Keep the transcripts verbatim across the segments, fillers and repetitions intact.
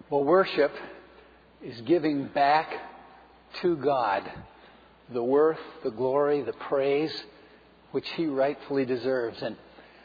Well, worship is giving back to God the worth, the glory, the praise which He rightfully deserves. And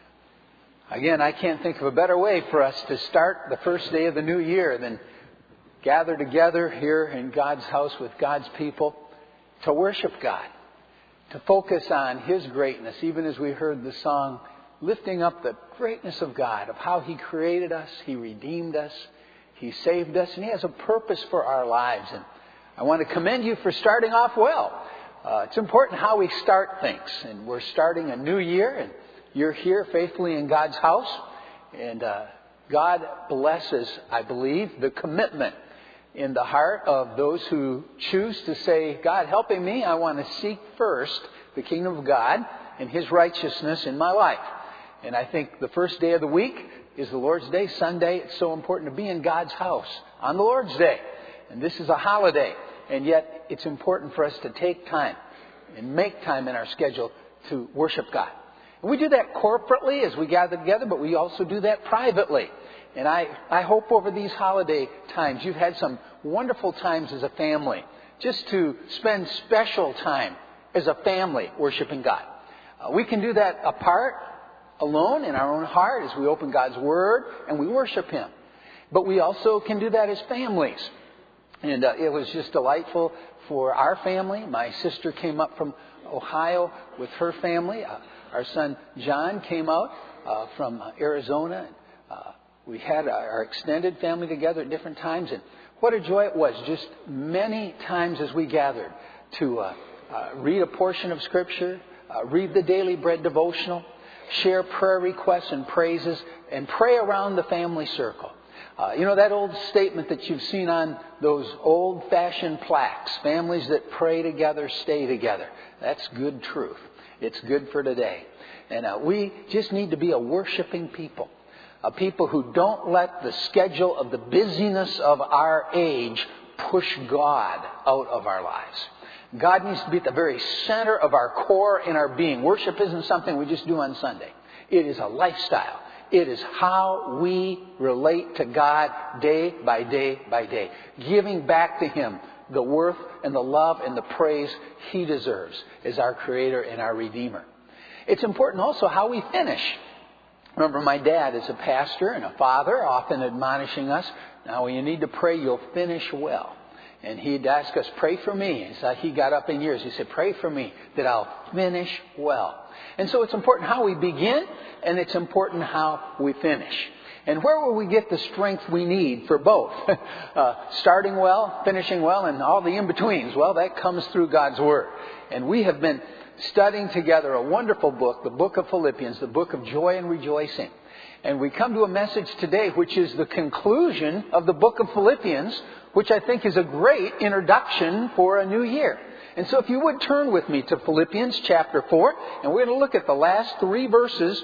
again, I can't think of a better way for us to start the first day of the new year than gather together here in God's house with God's people to worship God, to focus on His greatness, even as we heard the song, lifting up the greatness of God, of how He created us, He redeemed us, He saved us, and He has a purpose for our lives. And I want to commend you for starting off well. Uh, it's important how we start things. And we're starting a new year, and you're here faithfully in God's house. And uh, God blesses, I believe, the commitment in the heart of those who choose to say, God, helping me, I want to seek first the kingdom of God and His righteousness in my life. And I think the first day of the week is the Lord's Day, Sunday. It's so important to be in God's house on the Lord's Day. And this is a holiday. And yet it's important for us to take time and make time in our schedule to worship God. And we do that corporately as we gather together, but we also do that privately. And I, I hope over these holiday times you've had some wonderful times as a family, just to spend special time as a family worshiping God. Uh, we can do that apart, alone in our own heart as we open God's Word and we worship Him. But we also can do that as families. And uh, it was just delightful for our family. My sister came up from Ohio with her family. Uh, our son John came out uh, from Arizona. Uh, we had our extended family together at different times. And what a joy it was, just many times as we gathered to uh, uh, read a portion of Scripture, uh, read the Daily Bread devotional, share prayer requests and praises, and pray around the family circle. Uh, you know that old statement that you've seen on those old-fashioned plaques, families that pray together stay together. That's good truth. It's good for today. And uh, we just need to be a worshiping people, a people who don't let the schedule of the busyness of our age push God out of our lives. God needs to be at the very center of our core and our being. Worship isn't something we just do on Sunday. It is a lifestyle. It is how we relate to God day by day by day, giving back to Him the worth and the love and the praise He deserves as our Creator and our Redeemer. It's important also how we finish. Remember, my dad is a pastor and a father, often admonishing us, now when you need to pray, you'll finish well. And he'd ask us, pray for me. So he got up in years. He said, pray for me that I'll finish well. And so it's important how we begin, and it's important how we finish. And where will we get the strength we need for both? uh, starting well, finishing well, and all the in-betweens. Well, that comes through God's Word. And we have been studying together a wonderful book, the book of Philippians, the book of joy and rejoicing. And we come to a message today which is the conclusion of the book of Philippians, which I think is a great introduction for a new year. And so if you would turn with me to Philippians chapter four, and we're going to look at the last three verses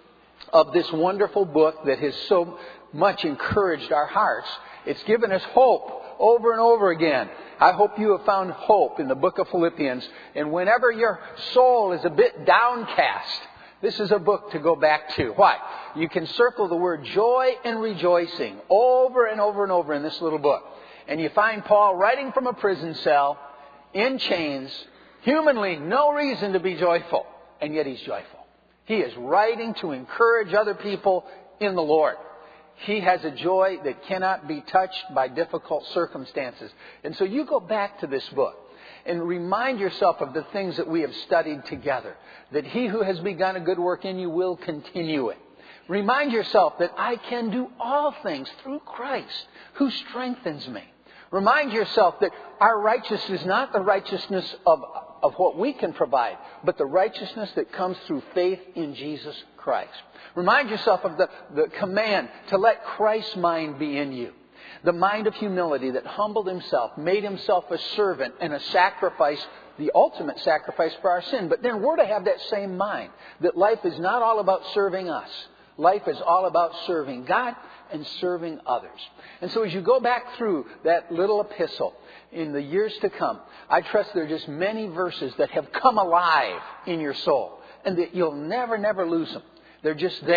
of this wonderful book that has so much encouraged our hearts. It's given us hope over and over again. I hope you have found hope in the book of Philippians. And whenever your soul is a bit downcast, this is a book to go back to. Why? You can circle the word joy and rejoicing over and over and over in this little book. And you find Paul writing from a prison cell, in chains, humanly no reason to be joyful, and yet he's joyful. He is writing to encourage other people in the Lord. He has a joy that cannot be touched by difficult circumstances. And so you go back to this book and remind yourself of the things that we have studied together. That He who has begun a good work in you will continue it. Remind yourself that I can do all things through Christ who strengthens me. Remind yourself that our righteousness is not the righteousness of, of what we can provide, but the righteousness that comes through faith in Jesus Christ. Remind yourself of the, the command to let Christ's mind be in you. The mind of humility that humbled Himself, made Himself a servant and a sacrifice, the ultimate sacrifice for our sin. But then we're to have that same mind, that life is not all about serving us. Life is all about serving God and serving others. And so as you go back through that little epistle in the years to come, I trust there are just many verses that have come alive in your soul and that you'll never, never lose them. They're just there.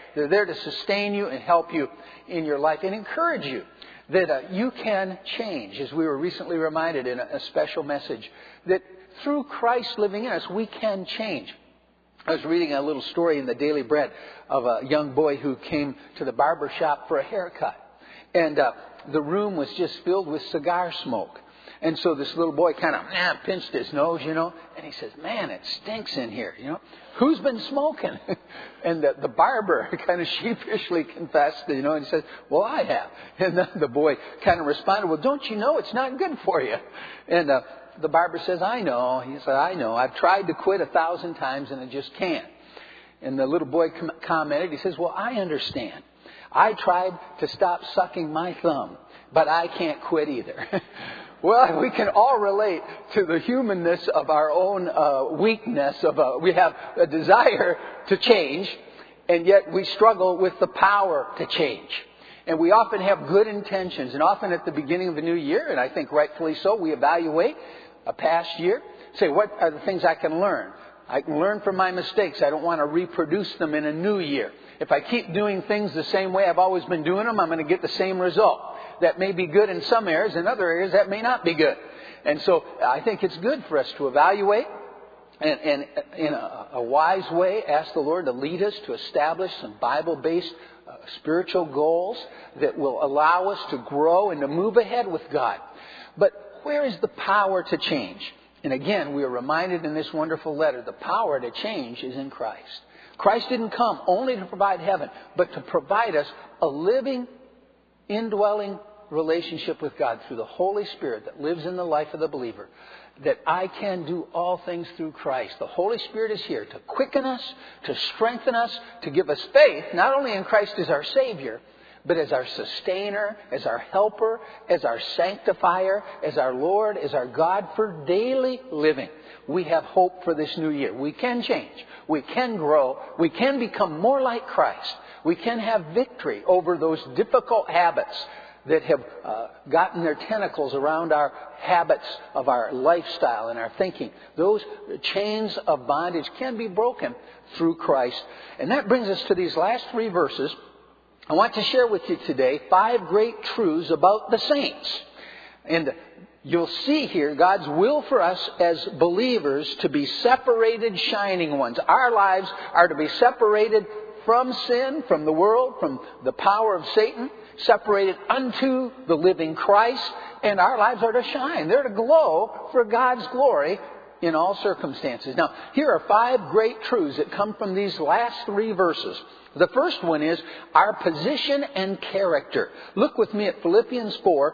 They're there to sustain you and help you in your life and encourage you that uh, you can change. As we were recently reminded in a, a special message, that through Christ living in us, we can change. I was reading a little story in the Daily Bread of a young boy who came to the barber shop for a haircut. And uh, the room was just filled with cigar smoke. And so this little boy kind of eh, pinched his nose, you know, and he says, man, it stinks in here, you know. Who's been smoking? And the, the barber kind of sheepishly confessed, you know, and he says, well, I have. And the, the boy kind of responded, well, don't you know it's not good for you? And uh, the barber says, I know. He said, I know. I've tried to quit a thousand times and I just can't. And the little boy com- commented, he says, well, I understand. I tried to stop sucking my thumb, but I can't quit either. Well, we can all relate to the humanness of our own uh, weakness. Of a, we have a desire to change, and yet we struggle with the power to change. And we often have good intentions, and often at the beginning of the new year, and I think rightfully so, we evaluate a past year, say, what are the things I can learn? I can learn from my mistakes. I don't want to reproduce them in a new year. If I keep doing things the same way I've always been doing them, I'm going to get the same result. That may be good in some areas. In other areas, that may not be good. And so I think it's good for us to evaluate and, and in a, a wise way, ask the Lord to lead us to establish some Bible-based uh, spiritual goals that will allow us to grow and to move ahead with God. But where is the power to change? And again, we are reminded in this wonderful letter, the power to change is in Christ. Christ didn't come only to provide heaven, but to provide us a living, indwelling relationship with God through the Holy Spirit that lives in the life of the believer. That I can do all things through Christ. The Holy Spirit is here to quicken us, to strengthen us, to give us faith, not only in Christ as our Savior, but as our sustainer, as our helper, as our sanctifier, as our Lord, as our God for daily living. We have hope for this new year. We can change. We can grow. We can become more like Christ. We can have victory over those difficult habits that have uh, gotten their tentacles around our habits of our lifestyle and our thinking. Those chains of bondage can be broken through Christ. And that brings us to these last three verses. I want to share with you today five great truths about the saints. And you'll see here God's will for us as believers to be separated shining ones. Our lives are to be separated from sin, from the world, from the power of Satan, separated unto the living Christ, and our lives are to shine. They're to glow for God's glory in all circumstances. Now, here are five great truths that come from these last three verses. The first one is our position and character. Look with me at Philippians four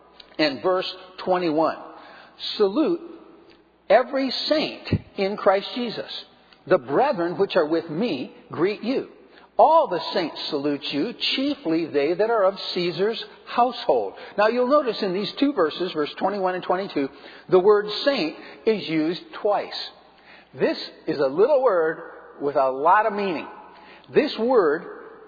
and verse twenty-one. Salute every saint in Christ Jesus. The brethren which are with me greet you. All the saints salute you, chiefly they that are of Caesar's household. Now you'll notice in these two verses, verse twenty-one and twenty-two, the word saint is used twice. This is a little word with a lot of meaning. This word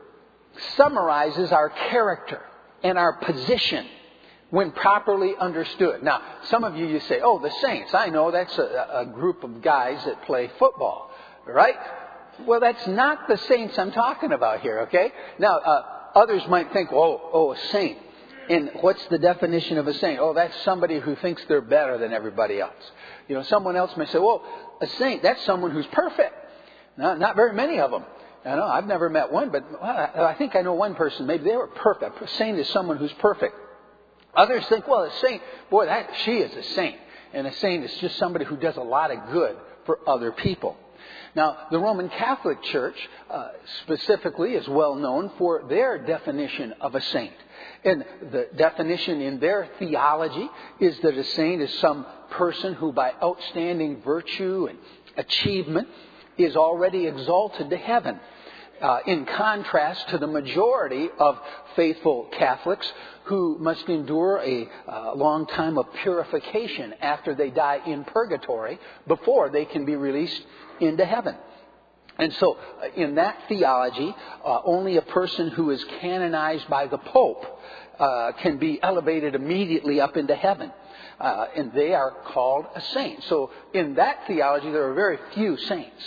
summarizes our character and our position when properly understood. Now, some of you, you say, oh, the saints, I know that's a, a group of guys that play football, right? Well, that's not the saints I'm talking about here, okay? Now, uh, others might think, oh, oh, a saint. And what's the definition of a saint? Oh, that's somebody who thinks they're better than everybody else. You know, someone else may say, well, a saint, that's someone who's perfect. No, not very many of them. I know, I've never met one, but well, I think I know one person. Maybe they were perfect. A saint is someone who's perfect. Others think, well, a saint, boy, that she is a saint. And a saint is just somebody who does a lot of good for other people. Now, the Roman Catholic Church uh, specifically is well known for their definition of a saint. And the definition in their theology is that a saint is some person who by outstanding virtue and achievement is already exalted to heaven. Uh, in contrast to the majority of faithful Catholics who must endure a uh, long time of purification after they die in purgatory before they can be released into heaven. And so uh, in that theology, uh, only a person who is canonized by the Pope uh, can be elevated immediately up into heaven. Uh, and they are called a saint. So in that theology, there are very few saints.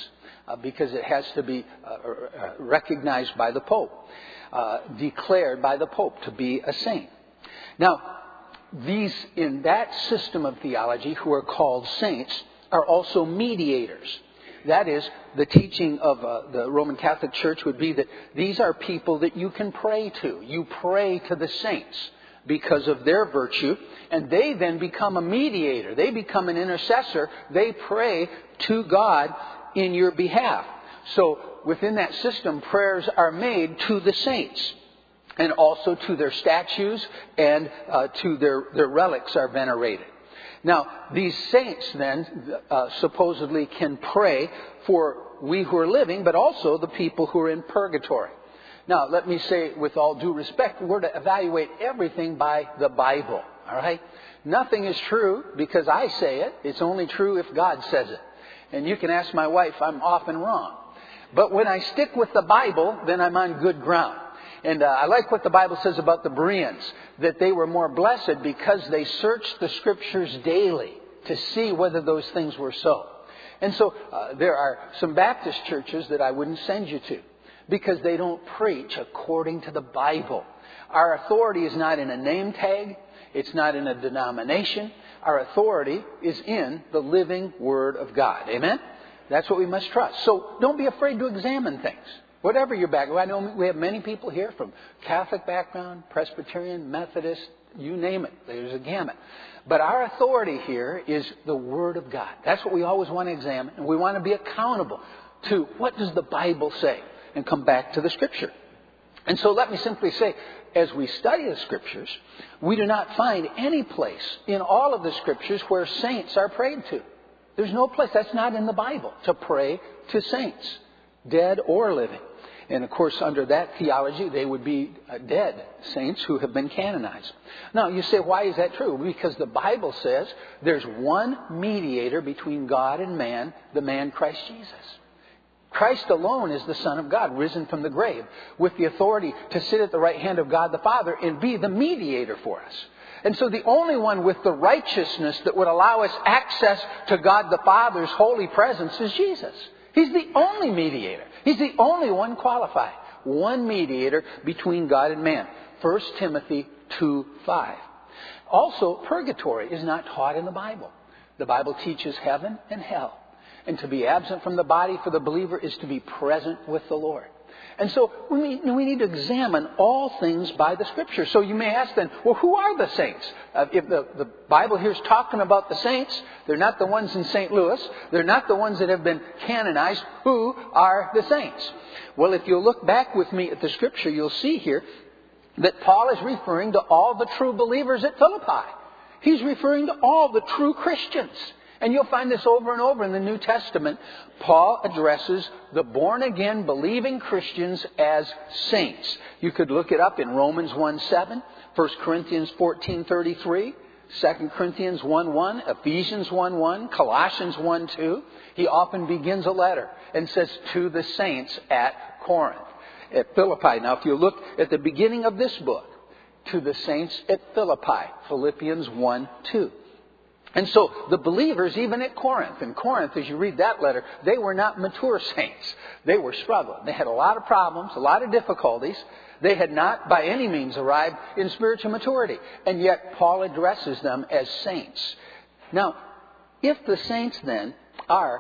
uh, because it has to be uh, recognized by the Pope, uh, declared by the Pope to be a saint. Now, these, in that system of theology, who are called saints, are also mediators. That is, the teaching of uh, the Roman Catholic Church would be that these are people that you can pray to. You pray to the saints because of their virtue, and they then become a mediator. They become an intercessor. They pray to God in your behalf. So within that system, prayers are made to the saints, and also to their statues and uh, to their, their relics are venerated. Now, these saints then uh, supposedly can pray for we who are living, but also the people who are in purgatory. Now, let me say with all due respect, we're to evaluate everything by the Bible, all right? Nothing is true because I say it. It's only true if God says it. And you can ask my wife, I'm often wrong. But when I stick with the Bible, then I'm on good ground. And uh, I like what the Bible says about the Bereans, that they were more blessed because they searched the Scriptures daily to see whether those things were so. And so uh, there are some Baptist churches that I wouldn't send you to because they don't preach according to the Bible. Our authority is not in a name tag. It's not in a denomination. Our authority is in the living Word of God. Amen? That's what we must trust. So don't be afraid to examine things. Whatever your background. I know we have many people here from Catholic background, Presbyterian, Methodist, you name it. There's a gamut. But our authority here is the Word of God. That's what we always want to examine. And we want to be accountable to what does the Bible say and come back to the Scripture. And so let me simply say, as we study the Scriptures, we do not find any place in all of the Scriptures where saints are prayed to. There's no place. That's not in the Bible to pray to saints, dead or living. And of course, under that theology, they would be dead saints who have been canonized. Now, you say, why is that true? Because the Bible says there's one mediator between God and man, the man Christ Jesus. Christ alone is the Son of God, risen from the grave, with the authority to sit at the right hand of God the Father and be the mediator for us. And so the only one with the righteousness that would allow us access to God the Father's holy presence is Jesus. He's the only mediator. He's the only one qualified. One mediator between God and man. First Timothy two five. Also, purgatory is not taught in the Bible. The Bible teaches heaven and hell. And to be absent from the body for the believer is to be present with the Lord. And so we need, we need to examine all things by the Scripture. So you may ask then, well, who are the saints? Uh, if the, the Bible here is talking about the saints, they're not the ones in Saint Louis. They're not the ones that have been canonized. Who are the saints? Well, if you'll look back with me at the Scripture, you'll see here that Paul is referring to all the true believers at Philippi. He's referring to all the true Christians. And you'll find this over and over in the New Testament. Paul addresses the born-again believing Christians as saints. You could look it up in Romans one seven, First Corinthians fourteen thirty-three, Second Corinthians one one, Ephesians one one, Colossians one two. He often begins a letter and says, to the saints at Corinth, at Philippi. Now, if you look at the beginning of this book, to the saints at Philippi, Philippians one two. And so the believers, even at Corinth, in Corinth, as you read that letter, they were not mature saints. They were struggling. They had a lot of problems, a lot of difficulties. They had not by any means arrived in spiritual maturity. And yet Paul addresses them as saints. Now, if the saints then are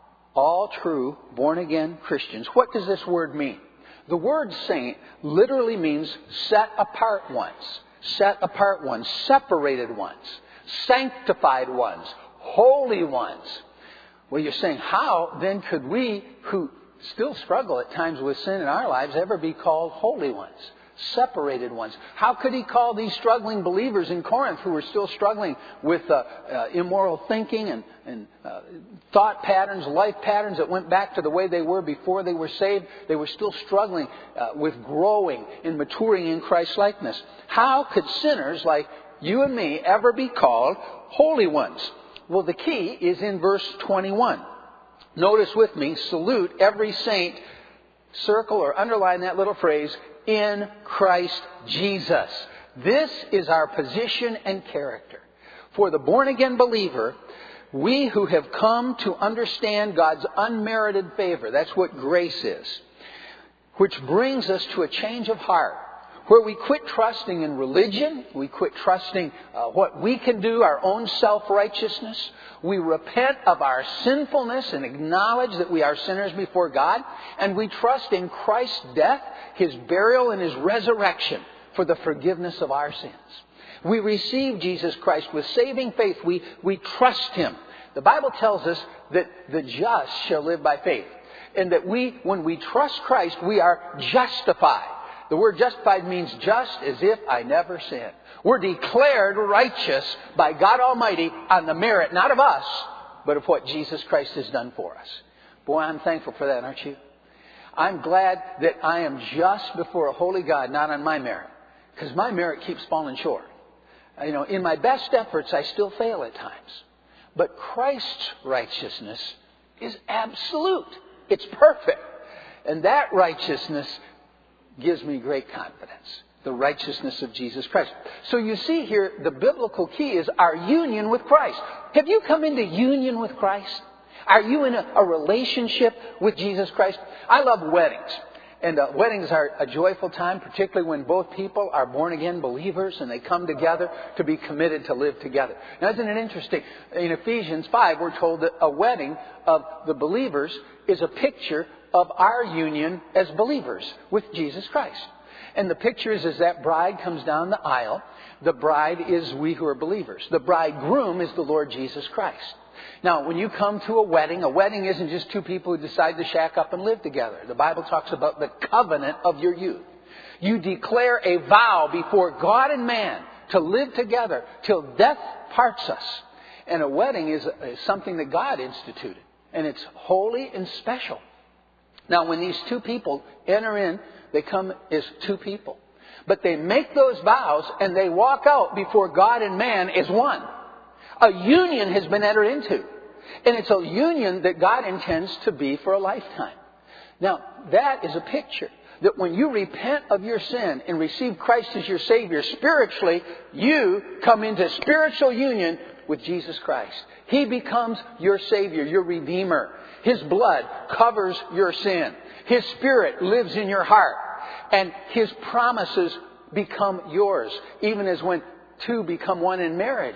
all true born-again Christians, what does this word mean? The word saint literally means set apart ones, set apart ones, separated ones. Sanctified ones, holy ones. Well, you're saying, how then could we, who still struggle at times with sin in our lives, ever be called holy ones, separated ones? How could he call these struggling believers in Corinth who were still struggling with uh, uh, immoral thinking and, and uh, thought patterns, life patterns that went back to the way they were before they were saved? They were still struggling uh, with growing and maturing in Christ-likeness. How could sinners like you and me ever be called holy ones? Well, the key is in verse twenty-one. Notice with me, salute every saint, circle or underline that little phrase, in Christ Jesus. This is our position and character. For the born-again believer, We who have come to understand God's unmerited favor, that's what grace is, which brings us to a change of heart, where we quit trusting in religion, we quit trusting uh, what we can do, our own self-righteousness. We repent of our sinfulness and acknowledge that we are sinners before God, and we trust in Christ's death, His burial, and His resurrection for the forgiveness of our sins. We receive Jesus Christ with saving faith. We, we trust Him. The Bible tells us that the just shall live by faith. And that we, when we trust Christ, we are justified. The word justified means just as if I never sinned. We're declared righteous by God Almighty on the merit, not of us, but of what Jesus Christ has done for us. Boy, I'm thankful for that, aren't you? I'm glad that I am just before a holy God, not on my merit. Because my merit keeps falling short. You know, in my best efforts, I still fail at times. But Christ's righteousness is absolute. It's perfect. And that righteousness gives me great confidence. The righteousness of Jesus Christ. So you see here, the biblical key is our union with Christ. Have you come into union with Christ? Are you in a, a relationship with Jesus Christ? I love weddings. And uh, weddings are a joyful time, particularly when both people are born-again believers and they come together to be committed to live together. Now, isn't it interesting? In Ephesians five, we're told that a wedding of the believers is a picture of our union as believers with Jesus Christ. And the picture is as that bride comes down the aisle, the bride is we who are believers. The bridegroom is the Lord Jesus Christ. Now, when you come to a wedding, a wedding isn't just two people who decide to shack up and live together. The Bible talks about the covenant of your youth. You declare a vow before God and man to live together till death parts us. And a wedding is, is something that God instituted. And it's holy and special. Now, when these two people enter in, they come as two people. But they make those vows and they walk out before God and man as one. A union has been entered into. And it's a union that God intends to be for a lifetime. Now, that is a picture that when you repent of your sin and receive Christ as your Savior, spiritually, you come into spiritual union with Jesus Christ. He becomes your Savior, your Redeemer. His blood covers your sin. His Spirit lives in your heart. And His promises become yours. Even as when two become one in marriage,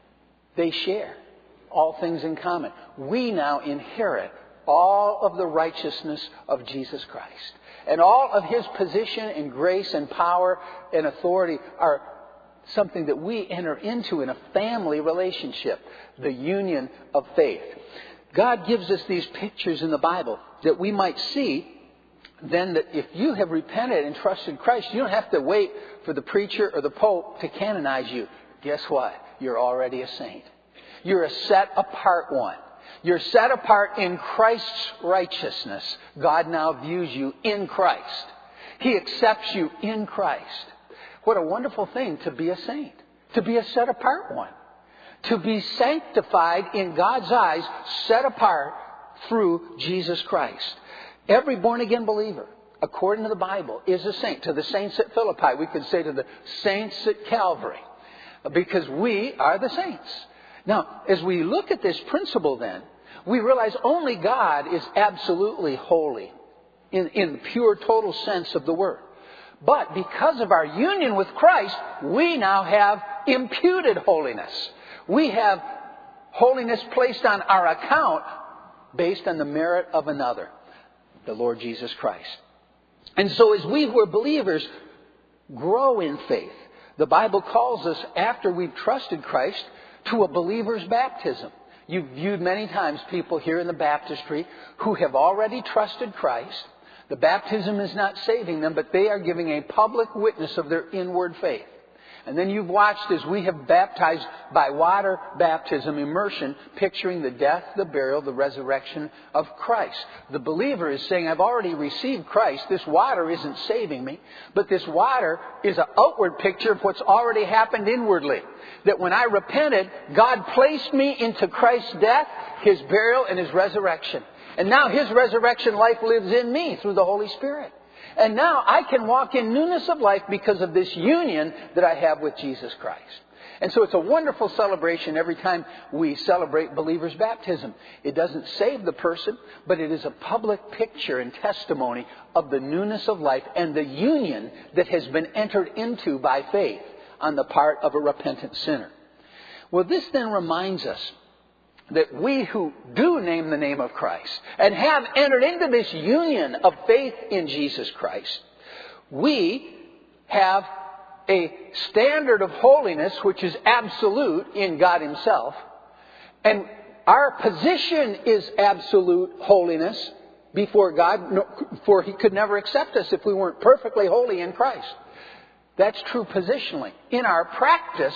they share all things in common. We now inherit all of the righteousness of Jesus Christ. And all of His position and grace and power and authority are something that we enter into in a family relationship, the union of faith. God gives us these pictures in the Bible that we might see then that if you have repented and trusted Christ, you don't have to wait for the preacher or the Pope to canonize you. Guess what? You're already a saint. You're a set apart one. You're set apart in Christ's righteousness. God now views you in Christ. He accepts you in Christ. What a wonderful thing to be a saint. To be a set apart one. To be sanctified in God's eyes, set apart through Jesus Christ. Every born-again believer, according to the Bible, is a saint. To the saints at Philippi, we could say to the saints at Calvary. Because we are the saints. Now, as we look at this principle then, we realize only God is absolutely holy in, in the pure, total sense of the word. But because of our union with Christ, we now have imputed holiness. We have holiness placed on our account based on the merit of another, the Lord Jesus Christ. And so as we who are believers grow in faith, the Bible calls us, after we've trusted Christ, to a believer's baptism. You've viewed many times people here in the baptistry who have already trusted Christ. The baptism is not saving them, but they are giving a public witness of their inward faith. And then you've watched as we have baptized by water baptism, immersion, picturing the death, the burial, the resurrection of Christ. The believer is saying, I've already received Christ. This water isn't saving me, but this water is an outward picture of what's already happened inwardly. That when I repented, God placed me into Christ's death, His burial, and His resurrection. And now His resurrection life lives in me through the Holy Spirit. And now I can walk in newness of life because of this union that I have with Jesus Christ. And so it's a wonderful celebration every time we celebrate believers' baptism. It doesn't save the person, but it is a public picture and testimony of the newness of life and the union that has been entered into by faith on the part of a repentant sinner. Well, this then reminds us that we who do name the name of Christ and have entered into this union of faith in Jesus Christ, we have a standard of holiness which is absolute in God Himself. And our position is absolute holiness before God, for He could never accept us if we weren't perfectly holy in Christ. That's true positionally. In our practice,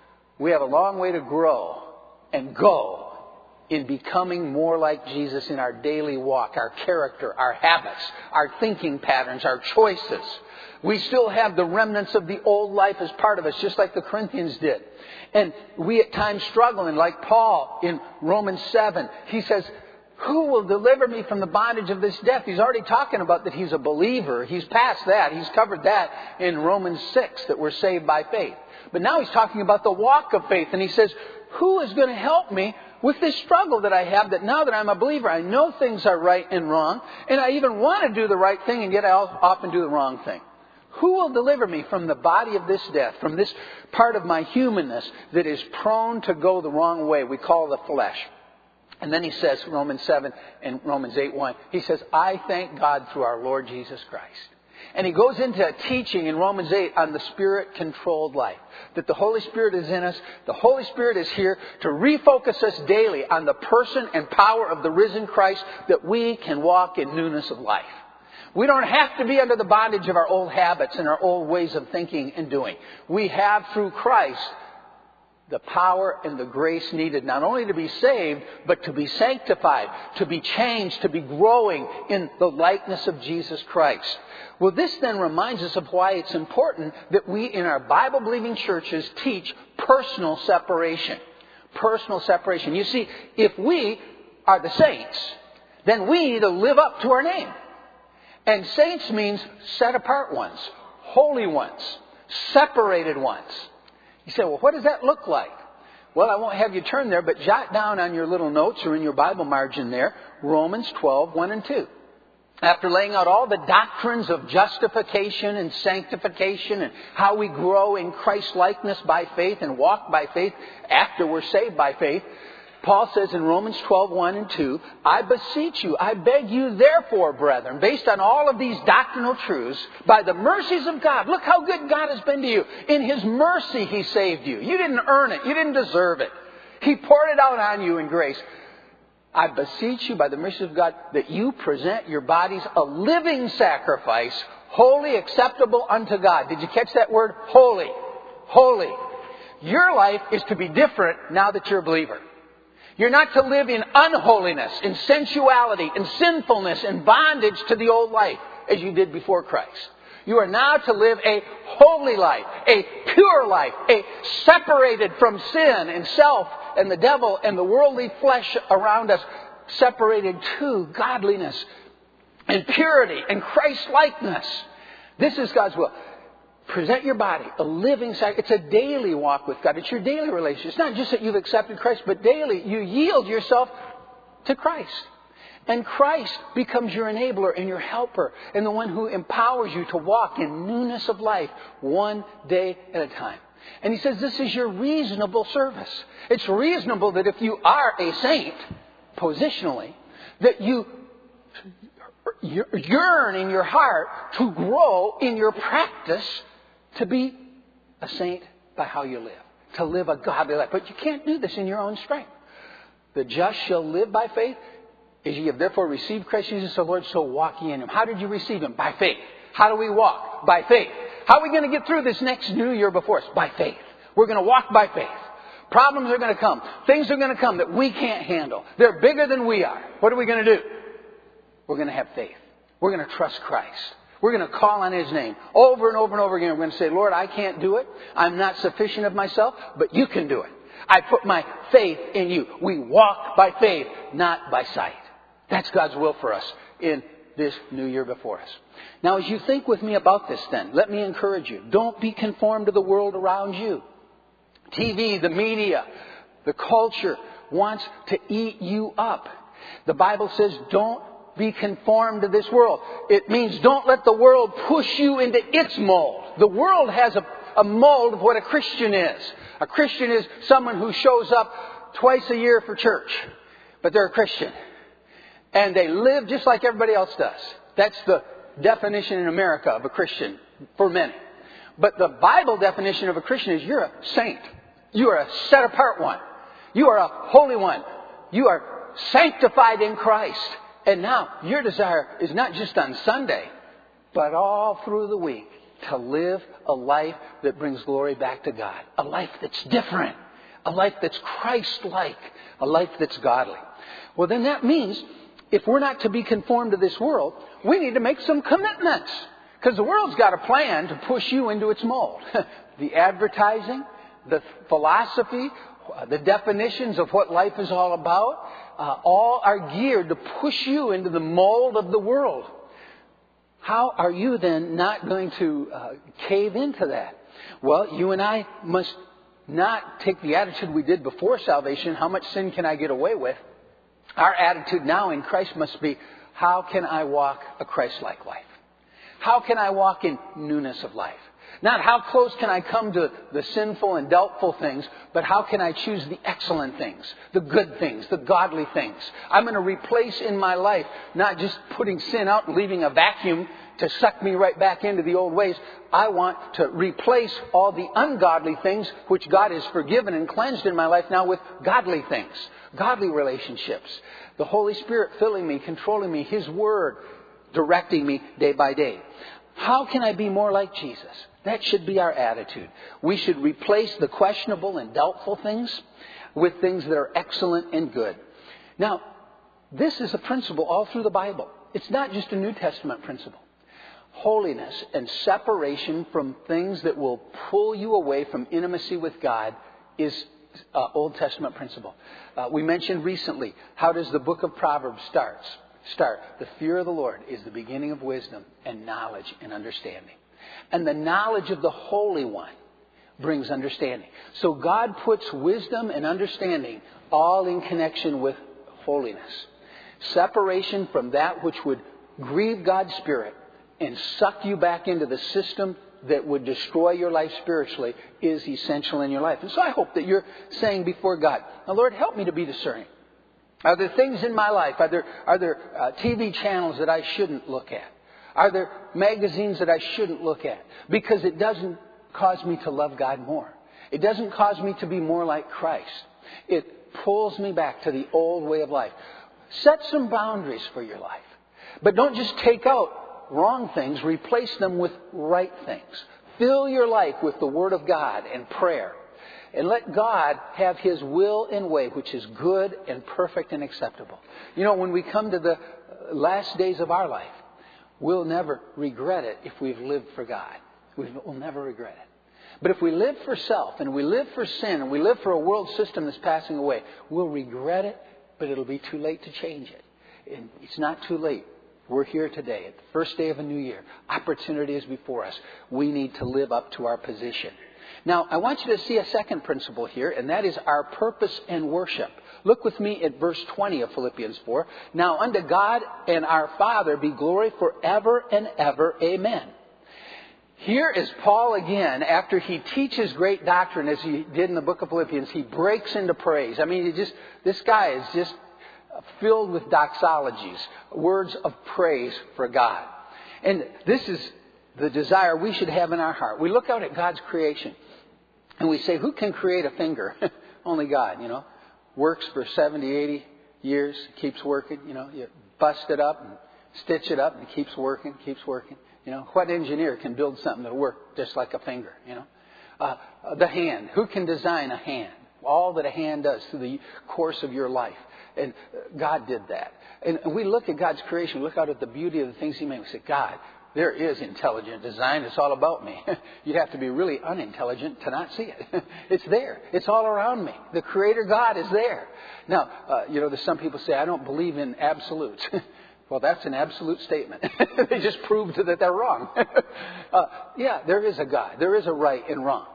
we have a long way to grow and go in becoming more like Jesus in our daily walk, our character, our habits, our thinking patterns, our choices. We still have the remnants of the old life as part of us, just like the Corinthians did. And we at times struggle, and like Paul in Romans seven, he says, who will deliver me from the bondage of this death? He's already talking about that he's a believer. He's past that. He's covered that in Romans six, that we're saved by faith. But now he's talking about the walk of faith, and he says, who is going to help me with this struggle that I have, that now that I'm a believer, I know things are right and wrong, and I even want to do the right thing, and yet I often do the wrong thing. Who will deliver me from the body of this death, from this part of my humanness that is prone to go the wrong way, we call the flesh? And then he says, Romans seven and Romans eight one, he says, I thank God through our Lord Jesus Christ. And he goes into a teaching in Romans eight on the Spirit-controlled life. That the Holy Spirit is in us. The Holy Spirit is here to refocus us daily on the person and power of the risen Christ, that we can walk in newness of life. We don't have to be under the bondage of our old habits and our old ways of thinking and doing. We have, through Christ, the power and the grace needed not only to be saved, but to be sanctified, to be changed, to be growing in the likeness of Jesus Christ. Well, this then reminds us of why it's important that we in our Bible-believing churches teach personal separation. Personal separation. You see, if we are the saints, then we need to live up to our name. And saints means set apart ones, holy ones, separated ones. You say, well, what does that look like? Well, I won't have you turn there, but jot down on your little notes or in your Bible margin there, Romans twelve, one and two. After laying out all the doctrines of justification and sanctification and how we grow in Christ-likeness by faith and walk by faith after we're saved by faith, Paul says in Romans twelve, one and two, I beseech you, I beg you therefore, brethren, based on all of these doctrinal truths, by the mercies of God. Look how good God has been to you. In His mercy He saved you. You didn't earn it. You didn't deserve it. He poured it out on you in grace. I beseech you by the mercy of God that you present your bodies a living sacrifice, holy, acceptable unto God. Did you catch that word? Holy. Holy. Your life is to be different now that you're a believer. You're not to live in unholiness, in sensuality, in sinfulness, in bondage to the old life as you did before Christ. You are now to live a holy life, a pure life, a separated from sin and self and the devil and the worldly flesh around us, separated to godliness and purity and Christ-likeness. This is God's will. Present your body a living sacrifice. It's a daily walk with God. It's your daily relationship. It's not just that you've accepted Christ, but daily you yield yourself to Christ. And Christ becomes your enabler and your helper and the one who empowers you to walk in newness of life one day at a time. And he says this is your reasonable service. It's reasonable that if you are a saint, positionally, that you yearn in your heart to grow in your practice to be a saint by how you live, to live a godly life. But you can't do this in your own strength. The just shall live by faith. As ye have therefore received Christ Jesus the Lord, so walk ye in Him. How did you receive Him? By faith. How do we walk? By faith. How are we going to get through this next new year before us? By faith. We're going to walk by faith. Problems are going to come. Things are going to come that we can't handle. They're bigger than we are. What are we going to do? We're going to have faith. We're going to trust Christ. We're going to call on His name over and over and over again. We're going to say, Lord, I can't do it. I'm not sufficient of myself, but you can do it. I put my faith in you. We walk by faith, not by sight. That's God's will for us in this new year before us. Now, as you think with me about this then, let me encourage you. Don't be conformed to the world around you. T V, the media, the culture wants to eat you up. The Bible says don't be conformed to this world. It means don't let the world push you into its mold. The world has a, a mold of what a Christian is. A Christian is someone who shows up twice a year for church, but they're a Christian. And they live just like everybody else does. That's the definition in America of a Christian for many. But the Bible definition of a Christian is you're a saint. You are a set apart one. You are a holy one. You are sanctified in Christ. And now your desire is not just on Sunday, but all through the week to live a life that brings glory back to God. A life that's different. A life that's Christ-like. A life that's godly. Well, then that means if we're not to be conformed to this world, we need to make some commitments. Because the world's got a plan to push you into its mold. The advertising, the philosophy, the definitions of what life is all about, uh, all are geared to push you into the mold of the world. How are you then not going to uh, cave into that? Well, you and I must not take the attitude we did before salvation, how much sin can I get away with? Our attitude now in Christ must be, how can I walk a Christ-like life? How can I walk in newness of life? Not how close can I come to the sinful and doubtful things, but how can I choose the excellent things, the good things, the godly things. I'm going to replace in my life, not just putting sin out and leaving a vacuum to suck me right back into the old ways. I want to replace all the ungodly things which God has forgiven and cleansed in my life now with godly things, godly relationships. The Holy Spirit filling me, controlling me, His Word directing me day by day. How can I be more like Jesus? That should be our attitude. We should replace the questionable and doubtful things with things that are excellent and good. Now, this is a principle all through the Bible. It's not just a New Testament principle. Holiness and separation from things that will pull you away from intimacy with God is uh, Old Testament principle. Uh, we mentioned recently, how does the book of Proverbs start? Start. The fear of the Lord is the beginning of wisdom and knowledge and understanding. And the knowledge of the Holy One brings understanding. So God puts wisdom and understanding all in connection with holiness. Separation from that which would grieve God's Spirit and suck you back into the system that would destroy your life spiritually is essential in your life. And so I hope that you're saying before God, now Lord, help me to be discerning. Are there things in my life? Are there, are there uh, T V channels that I shouldn't look at? Are there magazines that I shouldn't look at? Because it doesn't cause me to love God more. It doesn't cause me to be more like Christ. It pulls me back to the old way of life. Set some boundaries for your life. But don't just take out wrong things. Replace them with right things. Fill your life with the Word of God and prayer. And let God have His will and way, which is good and perfect and acceptable. You know, when we come to the last days of our life, we'll never regret it if we've lived for God. We'll never regret it. But if we live for self and we live for sin and we live for a world system that's passing away, we'll regret it, but it'll be too late to change it. And it's not too late. We're here today at the first day of a new year. Opportunity is before us. We need to live up to our position. Now, I want you to see a second principle here, and that is our purpose and worship. Look with me at verse twenty of Philippians four. Now, unto God and our Father be glory forever and ever. Amen. Here is Paul again, after he teaches great doctrine, as he did in the book of Philippians, he breaks into praise. I mean, he just this guy is just filled with doxologies, words of praise for God. And this is the desire we should have in our heart. We look out at God's creation and we say, who can create a finger? Only God, you know. Works for seventy, eighty years, keeps working, you know. You bust it up and stitch it up and it keeps working, keeps working. You know, what engineer can build something that'll work just like a finger, you know? Uh, the hand. Who can design a hand? All that a hand does through the course of your life. And God did that. And we look at God's creation, we look out at the beauty of the things He made. We say, God, there is intelligent design. It's all about me. You'd have to be really unintelligent to not see it. It's there. It's all around me. The Creator God is there. Now, uh, you know, there's some people say, I don't believe in absolutes. Well, that's an absolute statement. They just proved that they're wrong. uh, yeah, there is a God. There is a right and wrong.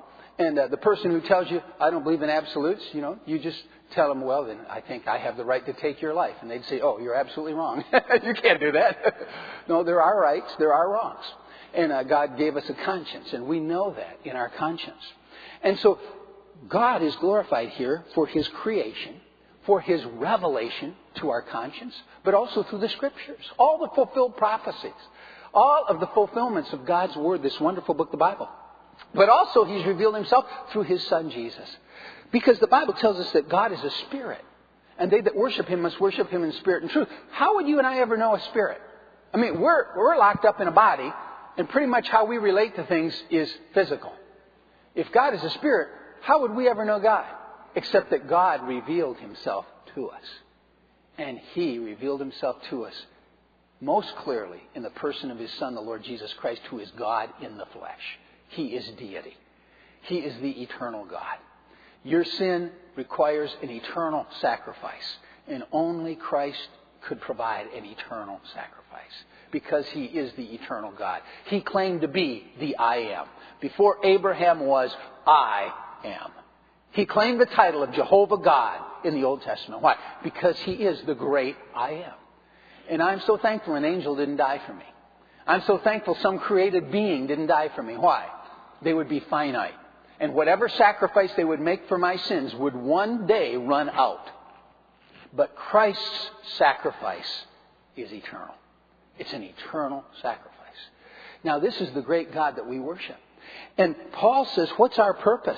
And uh, the person who tells you, I don't believe in absolutes, you know, you just tell them, well, then I think I have the right to take your life. And they'd say, oh, you're absolutely wrong. You can't do that. No, there are rights, there are wrongs. And uh, God gave us a conscience, and we know that in our conscience. And so God is glorified here for His creation, for His revelation to our conscience, but also through the Scriptures. All the fulfilled prophecies, all of the fulfillments of God's Word, this wonderful book, the Bible. But also He's revealed Himself through His Son, Jesus. Because the Bible tells us that God is a spirit. And they that worship Him must worship Him in spirit and truth. How would you and I ever know a spirit? I mean, we're, we're locked up in a body, and pretty much how we relate to things is physical. If God is a spirit, how would we ever know God? Except that God revealed Himself to us. And He revealed Himself to us most clearly in the person of His Son, the Lord Jesus Christ, who is God in the flesh. He is deity. He is the eternal God. Your sin requires an eternal sacrifice. And only Christ could provide an eternal sacrifice. Because He is the eternal God. He claimed to be the I Am. Before Abraham was, I am. He claimed the title of Jehovah God in the Old Testament. Why? Because He is the great I Am. And I'm so thankful an angel didn't die for me. I'm so thankful some created being didn't die for me. Why? They would be finite. And whatever sacrifice they would make for my sins would one day run out. But Christ's sacrifice is eternal. It's an eternal sacrifice. Now, this is the great God that we worship. And Paul says, what's our purpose?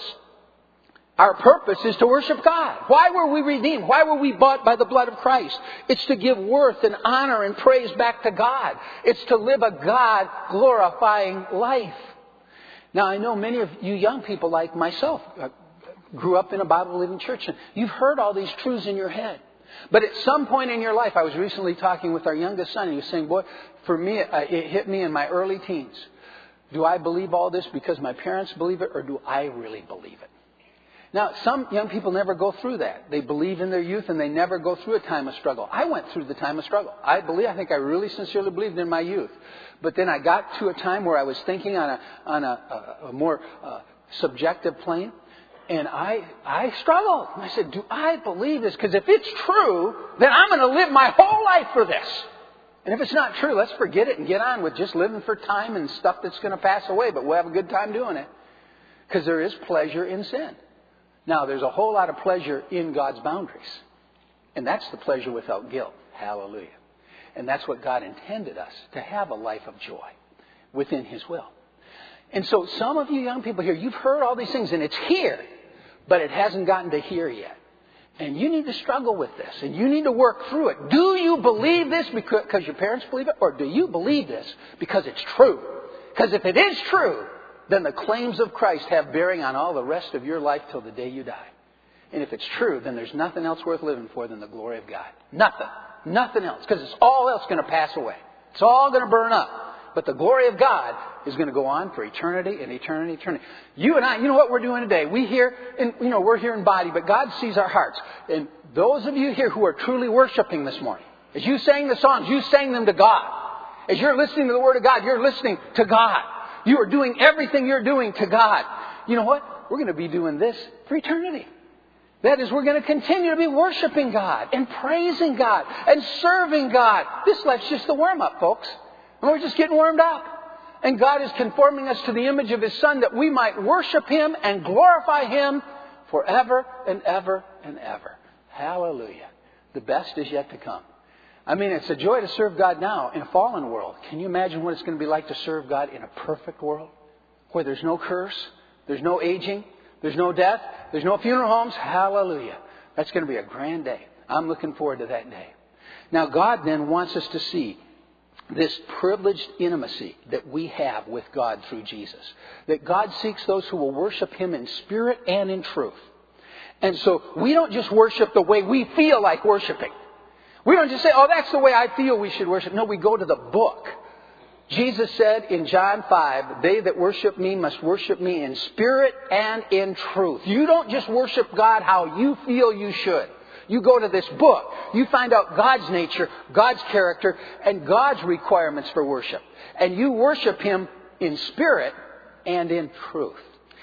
Our purpose is to worship God. Why were we redeemed? Why were we bought by the blood of Christ? It's to give worth and honor and praise back to God. It's to live a God-glorifying life. Now, I know many of you young people like myself uh, grew up in a Bible-believing church. And you've heard all these truths in your head. But at some point in your life, I was recently talking with our youngest son, and he was saying, boy, for me, uh, it hit me in my early teens. Do I believe all this because my parents believe it, or do I really believe it? Now, some young people never go through that. They believe in their youth, and they never go through a time of struggle. I went through the time of struggle. I believe, I think I really sincerely believed in my youth. But then I got to a time where I was thinking on a, on a, a, a more uh, subjective plane. And I I struggled. And I said, do I believe this? Because if it's true, then I'm going to live my whole life for this. And if it's not true, let's forget it and get on with just living for time and stuff that's going to pass away. But we'll have a good time doing it. Because there is pleasure in sin. Now, there's a whole lot of pleasure in God's boundaries. And that's the pleasure without guilt. Hallelujah. And that's what God intended us, to have a life of joy within His will. And so some of you young people here, you've heard all these things, and it's here. But it hasn't gotten to here yet. And you need to struggle with this. And you need to work through it. Do you believe this because your parents believe it? Or do you believe this because it's true? Because if it is true, then the claims of Christ have bearing on all the rest of your life till the day you die. And if it's true, then there's nothing else worth living for than the glory of God. Nothing. Nothing else. Because it's all else going to pass away. It's all going to burn up. But the glory of God is going to go on for eternity and eternity and eternity. You and I, you know what we're doing today? We here, and you know, we're here in body, but God sees our hearts. And those of you here who are truly worshiping this morning, as you sang the songs, you sang them to God. As you're listening to the Word of God, you're listening to God. You are doing everything you're doing to God. You know what? We're going to be doing this for eternity. That is, we're going to continue to be worshiping God and praising God and serving God. This life's just the warm-up, folks. And we're just getting warmed up. And God is conforming us to the image of His Son that we might worship Him and glorify Him forever and ever and ever. Hallelujah. The best is yet to come. I mean, it's a joy to serve God now in a fallen world. Can you imagine what it's going to be like to serve God in a perfect world? Where there's no curse, there's no aging, there's no death, there's no funeral homes. Hallelujah. That's going to be a grand day. I'm looking forward to that day. Now, God then wants us to see this privileged intimacy that we have with God through Jesus. That God seeks those who will worship Him in spirit and in truth. And so we don't just worship the way we feel like worshiping. We don't just say, oh, that's the way I feel we should worship. No, we go to the book. Jesus said in John five, they that worship me must worship me in spirit and in truth. You don't just worship God how you feel you should. You go to this book. You find out God's nature, God's character, and God's requirements for worship. And you worship Him in spirit and in truth.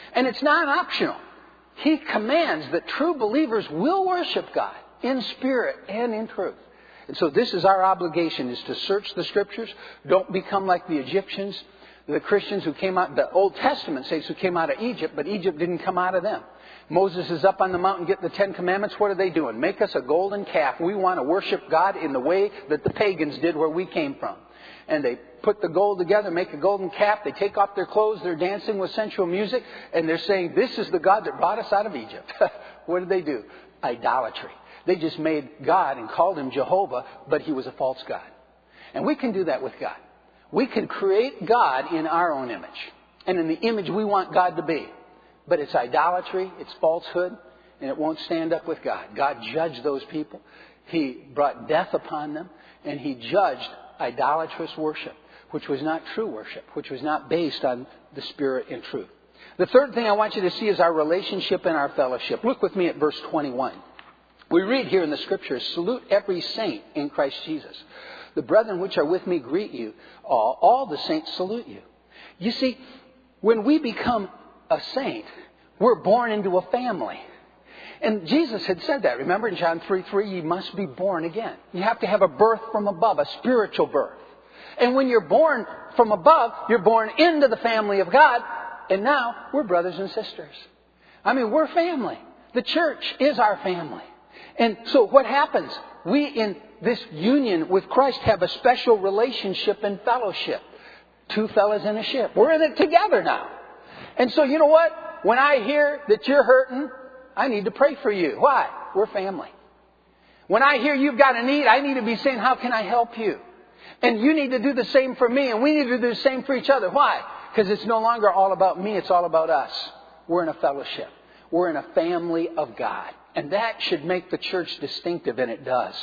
And it's not optional. He commands that true believers will worship God in spirit and in truth. And so this is our obligation, is to search the Scriptures. Don't become like the Egyptians, the Christians who came out, the Old Testament saints who came out of Egypt, but Egypt didn't come out of them. Moses is up on the mountain getting the Ten Commandments. What are they doing? Make us a golden calf. We want to worship God in the way that the pagans did where we came from. And they put the gold together, make a golden calf. They take off their clothes. They're dancing with sensual music. And they're saying, this is the God that brought us out of Egypt. What did they do? Idolatry. They just made God and called him Jehovah, but he was a false God. And we can do that with God. We can create God in our own image and in the image we want God to be. But it's idolatry, it's falsehood, and it won't stand up with God. God judged those people. He brought death upon them, and he judged idolatrous worship, which was not true worship, which was not based on the Spirit and truth. The third thing I want you to see is our relationship and our fellowship. Look with me at verse twenty-one. We read here in the Scriptures, salute every saint in Christ Jesus. The brethren which are with me greet you. All, all the saints salute you. You see, when we become a saint, we're born into a family. And Jesus had said that. Remember in John three three, you must be born again. You have to have a birth from above, a spiritual birth. And when you're born from above, you're born into the family of God. And now we're brothers and sisters. I mean, we're family. The church is our family. And so what happens? We in this union with Christ have a special relationship and fellowship. Two fellas in a ship. We're in it together now. And so you know what? When I hear that you're hurting, I need to pray for you. Why? We're family. When I hear you've got a need, I need to be saying, how can I help you? And you need to do the same for me, and we need to do the same for each other. Why? Because it's no longer all about me, it's all about us. We're in a fellowship. We're in a family of God. And that should make the church distinctive, and it does.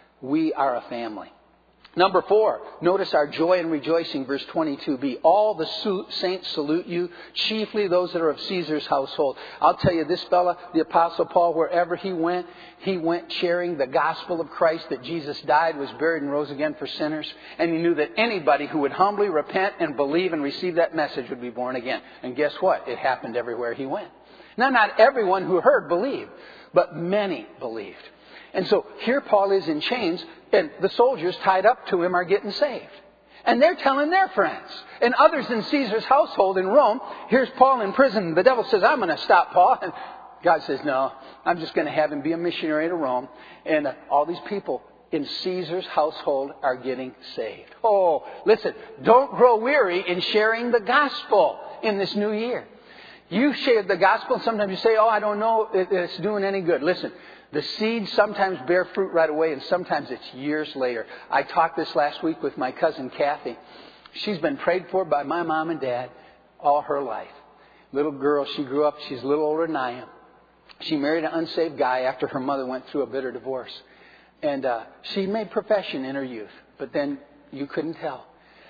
We are a family. Number four, notice our joy and rejoicing, verse twenty-two b. All the saints salute you, chiefly those that are of Caesar's household. I'll tell you, this fella, the Apostle Paul, wherever he went, he went sharing the gospel of Christ, that Jesus died, was buried, and rose again for sinners. And he knew that anybody who would humbly repent and believe and receive that message would be born again. And guess what? It happened everywhere he went. Now, not everyone who heard believed, but many believed. And so here Paul is in chains, and the soldiers tied up to him are getting saved. And they're telling their friends. And others in Caesar's household in Rome, here's Paul in prison. The devil says, I'm going to stop Paul. And God says, no, I'm just going to have him be a missionary to Rome. And uh, all these people in Caesar's household are getting saved. Oh, listen, don't grow weary in sharing the gospel in this new year. You share the gospel, and sometimes you say, oh, I don't know if it's doing any good. Listen, the seeds sometimes bear fruit right away, and sometimes it's years later. I talked this last week with my cousin Kathy. She's been prayed for by my mom and dad all her life. Little girl, she grew up, she's a little older than I am. She married an unsaved guy after her mother went through a bitter divorce. And uh, she made profession in her youth, but then you couldn't tell.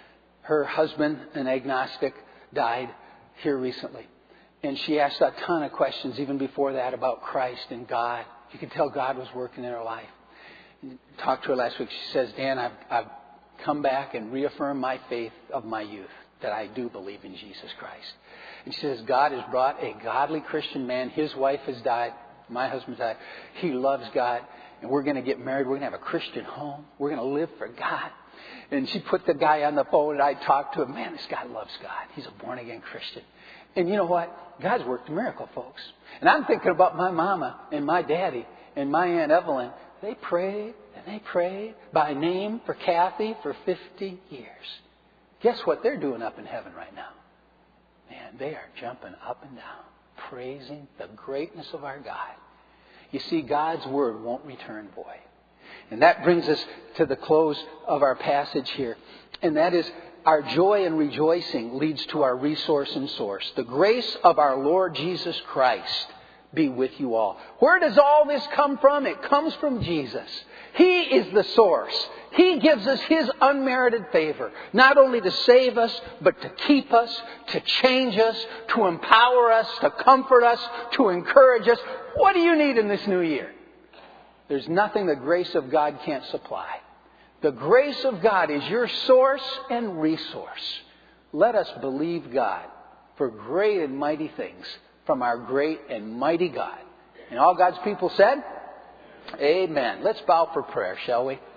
Her husband, an agnostic, died here recently. And she asked a ton of questions even before that about Christ and God. You could tell God was working in her life. I talked to her last week. She says, Dan, I've, I've come back and reaffirmed my faith of my youth, that I do believe in Jesus Christ. And she says, God has brought a godly Christian man. His wife has died. My husband died. He loves God. And we're going to get married. We're going to have a Christian home. We're going to live for God. And she put the guy on the phone, and I talked to him. Man, this guy loves God. He's a born-again Christian. And you know what? God's worked a miracle, folks. And I'm thinking about my mama and my daddy and my Aunt Evelyn. They prayed and they prayed by name for Kathy for fifty years. Guess what they're doing up in heaven right now? Man, they are jumping up and down, praising the greatness of our God. You see, God's word won't return void. And that brings us to the close of our passage here. And that is, our joy and rejoicing leads to our resource and source. The grace of our Lord Jesus Christ be with you all. Where does all this come from? It comes from Jesus. He is the source. He gives us His unmerited favor, not only to save us, but to keep us, to change us, to empower us, to comfort us, to encourage us. What do you need in this new year? There's nothing the grace of God can't supply. The grace of God is your source and resource. Let us believe God for great and mighty things from our great and mighty God. And all God's people said, amen. Let's bow for prayer, shall we?